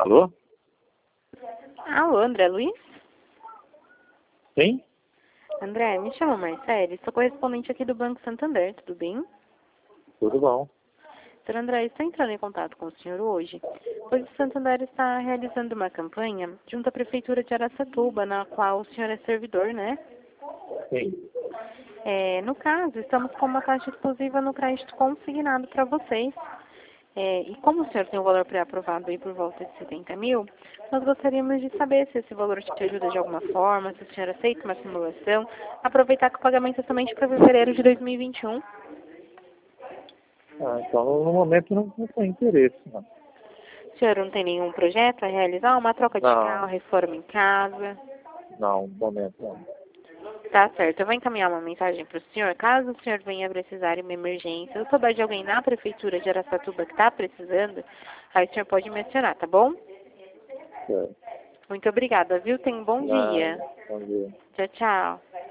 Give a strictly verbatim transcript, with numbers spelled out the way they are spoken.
Alô? Alô, André Luiz? Sim? André, me chama Marcele, sou correspondente aqui do Banco Santander, tudo bem? Tudo bom. senhor André, estou entrando em contato com o senhor hoje, pois o Santander está realizando uma campanha junto à Prefeitura de Araçatuba, na qual o senhor é servidor, né? Sim. É, no caso, estamos com uma taxa exclusiva no crédito consignado para vocês. É, e como o senhor tem um valor pré-aprovado aí por volta de setenta mil, nós gostaríamos de saber se esse valor te ajuda de alguma forma, se o senhor aceita uma simulação, aproveitar que o pagamento é somente para fevereiro de dois mil e vinte e um. Ah, então, no momento, não, não tem interesse, não. O senhor não tem nenhum projeto a realizar? Uma troca de carro, Não, reforma em casa? não, no momento, não. Tá certo, eu vou encaminhar uma mensagem para o senhor. Caso o senhor venha precisar de uma emergência, ou souber de alguém na Prefeitura de Araçatuba que está precisando, aí o senhor pode me acionar, tá bom? Certo. Muito obrigada, viu? Tenha um bom Nada, dia. bom dia. Tchau, tchau.